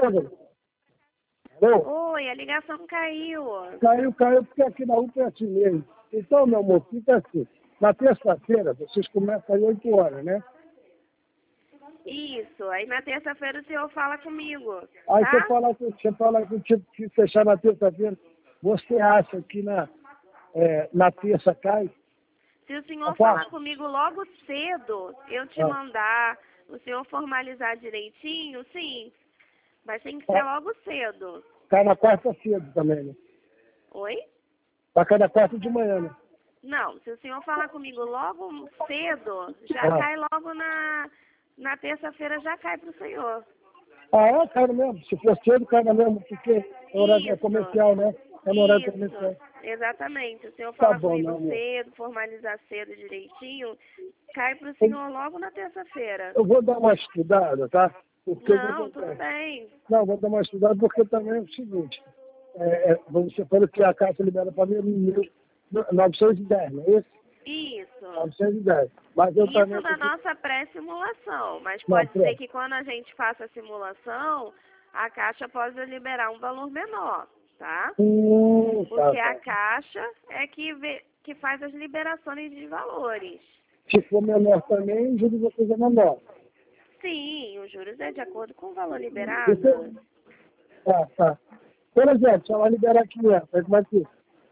Alô? Oi, a ligação caiu. Caiu porque aqui na UPA é assim mesmo. Então, meu amor, fica assim. Na terça-feira, vocês começam às 8 horas, né? Isso, aí na terça-feira o senhor fala comigo, Aí tá? você fala que tipo que fechar na terça-feira, você acha que na terça cai? Se o senhor A quarta? falar comigo logo cedo, eu te mandar, o senhor formalizar direitinho, sim. Mas tem que ser logo cedo. Cai na quarta cedo também, né? Oi? Vai cair na quarta de manhã, né? Não, se o senhor falar comigo logo cedo, já cai logo na terça-feira, já cai pro senhor. Ah, cai no mesmo. Se for cedo, cai no mesmo, porque é horário comercial, né? É no horário comercial. Exatamente. Se o senhor Tá falar bom, comigo meu amor. cedo, formalizar cedo direitinho, cai pro senhor logo na terça-feira. Eu vou dar uma estudada, tá? Porque Não, tudo bem. Não, vou dar uma estudada porque também é o seguinte. Você falou que a Caixa libera para mim 910, não é isso? Isso. 910. Mas eu também... Isso da nossa pré-simulação. Mas Não, pode ser que quando a gente faça a simulação, a Caixa pode liberar um valor menor, tá? Porque a Caixa é que faz as liberações de valores. Se for menor também, o juros de vocês é menor. Sim, os juros é de acordo com o valor liberado. Tá. Por exemplo, se ela liberar 500, aí como é que...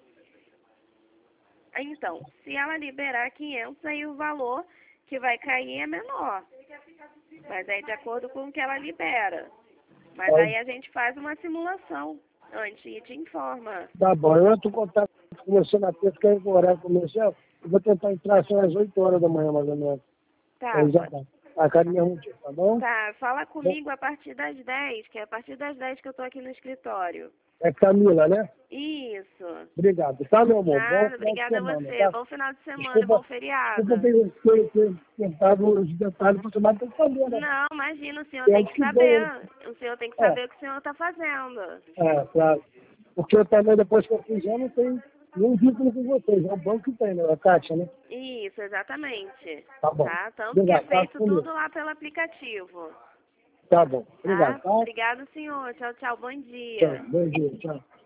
Então, se ela liberar 500, aí o valor que vai cair é menor. Mas é de acordo com o que ela libera. Mas aí a gente faz uma simulação antes e te informa. Tá bom, eu entro em contato com você na terça, que é o horário comercial. Eu vou tentar entrar só às 8 horas da manhã, mais ou menos. Tá. Aí já tá. A cada mesmo dia, tá bom? Tá, fala comigo a partir das 10, que é a partir das 10 que eu tô aqui no escritório. É Camila, né? Isso. Obrigado, tá, meu amor? Nada, obrigada a você. Tá? Bom final de semana, bom feriado. Desculpa ter tentado os detalhes, porque mais tem que saber, né? Não, imagina, o senhor tem que saber. O senhor tem que saber o que o senhor está fazendo. Claro. Porque eu também, depois que eu fiz, já não tenho nenhum vínculo com vocês. É o banco que tem, né? A Caixa, né? Isso, exatamente. Tá bom. Tanto que é feito tudo lá pelo aplicativo. Tá bom. Obrigado, tá? Obrigado, senhor. Tchau, tchau. Bom dia. Bom dia, tchau.